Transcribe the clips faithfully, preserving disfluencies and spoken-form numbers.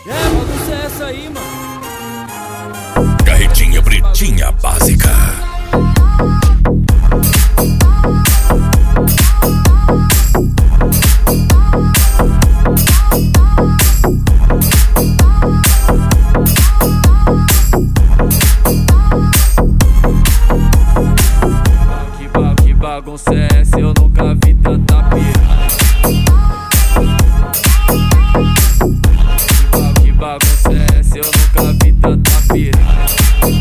É, bagunça é essa aí, mano. Carretinha pretinha básica. Que, ba que bagunça é essa? Eu nunca vi tanta piranha. Que bagunça é essa? Eu nunca vi tanta piranha.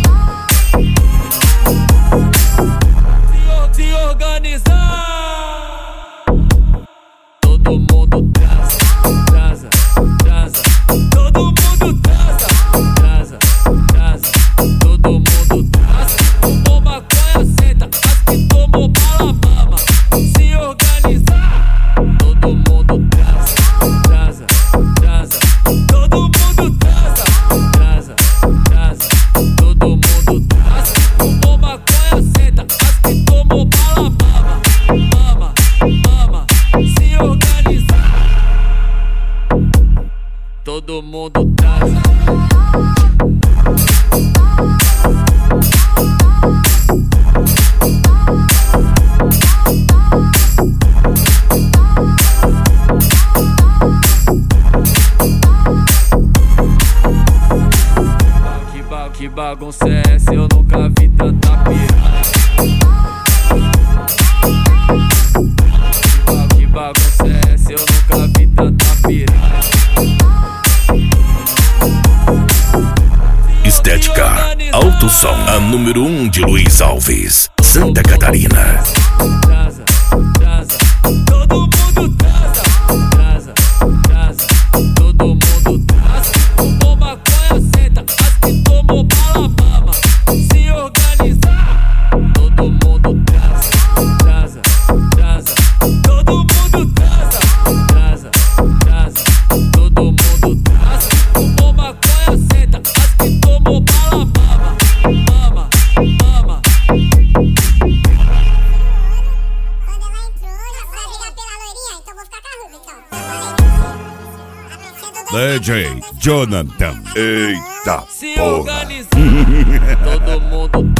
Se, se organizar, todo mundo transa, transa, transa. Todo mundo transa, transa, transa. Todo mundo transa. Tomou maconha, senta. As que tomou bala, mama. Se organizar, todo mundo transa, transa, transa. Todo mundo transa, transa, transa. Todo mundo transa. Tomou maconha, senta. As que tomou bala, mama, mama, mama. Se organizar, todo mundo transa. Que, ba que bagunça é essa? Eu nunca vi tanta piranha. Que, ba que bagunça é essa? Eu nunca vi tanta piranha. Estética Alto Som, a número um de Luiz Alves, Santa Catarina. Transa, transa. Todo mundo transa, transa, transa. Todo mundo transa. Tomou maconha, senta. As que tomou bala, mama. Se organizar, todo mundo transa, transa, transa. Todo mundo transa, transa, transa. Todo mundo transa. Tomou maconha, senta. As que tomou bala, mama, mama, mama. Quando ela entrou, já foi brigar pela loirinha, então vou ficar com a russa, então. D J Jonathan. Eita Se porra. organizar, todo mundo